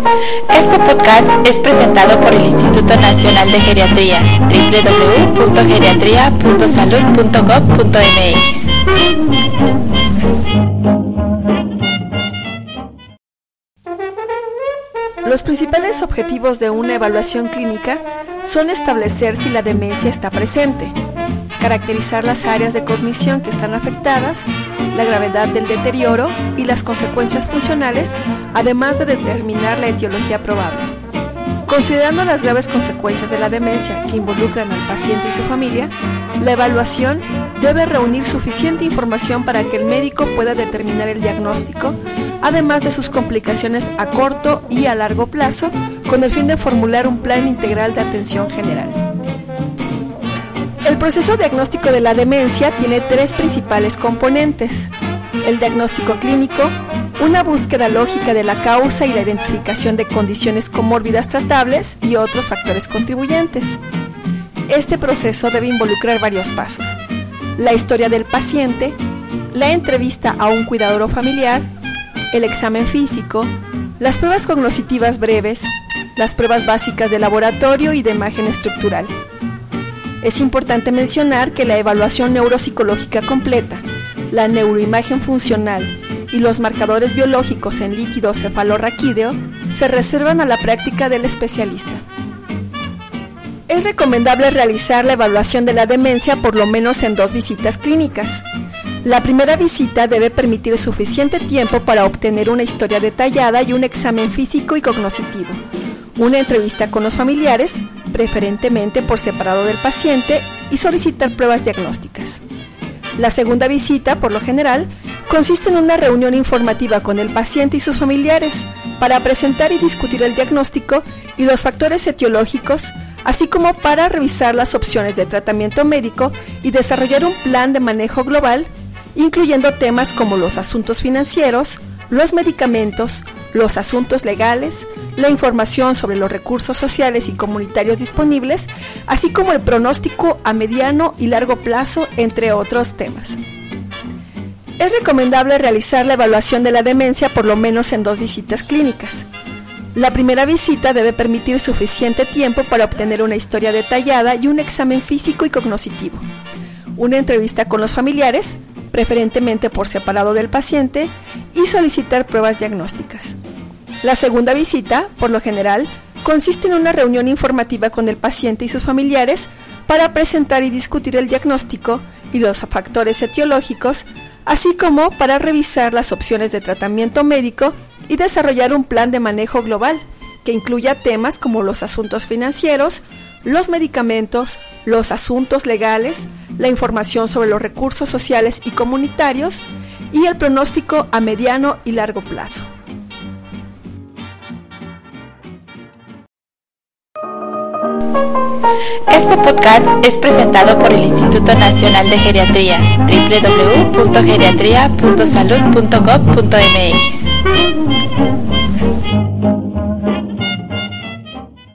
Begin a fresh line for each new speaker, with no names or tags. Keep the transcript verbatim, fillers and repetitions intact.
Este podcast es presentado por el Instituto Nacional de Geriatría, doble u doble u doble u punto geriatría punto salud punto gob punto eme equis.
Los principales objetivos de una evaluación clínica son establecer si la demencia está presente, caracterizar las áreas de cognición que están afectadas, la gravedad del deterioro y las consecuencias funcionales, además de determinar la etiología probable. Considerando las graves consecuencias de la demencia que involucran al paciente y su familia, la evaluación debe reunir suficiente información para que el médico pueda determinar el diagnóstico, además de sus complicaciones a corto y a largo plazo, con el fin de formular un plan integral de atención general. El proceso diagnóstico de la demencia tiene tres principales componentes: el diagnóstico clínico, una búsqueda lógica de la causa y la identificación de condiciones comórbidas tratables y otros factores contribuyentes. Este proceso debe involucrar varios pasos: la historia del paciente, la entrevista a un cuidador o familiar, el examen físico, las pruebas cognitivas breves, las pruebas básicas de laboratorio y de imagen estructural. Es importante mencionar que la evaluación neuropsicológica completa, la neuroimagen funcional y los marcadores biológicos en líquido cefalorraquídeo se reservan a la práctica del especialista. Es recomendable realizar la evaluación de la demencia por lo menos en dos visitas clínicas. La primera visita debe permitir suficiente tiempo para obtener una historia detallada y un examen físico y cognitivo, una entrevista con los familiares, preferentemente por separado del paciente, y solicitar pruebas diagnósticas. La segunda visita, por lo general, consiste en una reunión informativa con el paciente y sus familiares para presentar y discutir el diagnóstico y los factores etiológicos, así como para revisar las opciones de tratamiento médico y desarrollar un plan de manejo global, incluyendo temas como los asuntos financieros, los medicamentos, los asuntos legales, la información sobre los recursos sociales y comunitarios disponibles, así como el pronóstico a mediano y largo plazo, entre otros temas. Es recomendable realizar la evaluación de la demencia por lo menos en dos visitas clínicas. La primera visita debe permitir suficiente tiempo para obtener una historia detallada y un examen físico y cognitivo, una entrevista con los familiares, preferentemente por separado del paciente, y solicitar pruebas diagnósticas. La segunda visita, por lo general, consiste en una reunión informativa con el paciente y sus familiares para presentar y discutir el diagnóstico y los factores etiológicos, así como para revisar las opciones de tratamiento médico y desarrollar un plan de manejo global que incluya temas como los asuntos financieros, los medicamentos, los asuntos legales, la información sobre los recursos sociales y comunitarios y el pronóstico a mediano y largo plazo.
Este podcast es presentado por el Instituto Nacional de Geriatría, doble u doble u doble u punto geriatría punto salud punto gob punto eme equis.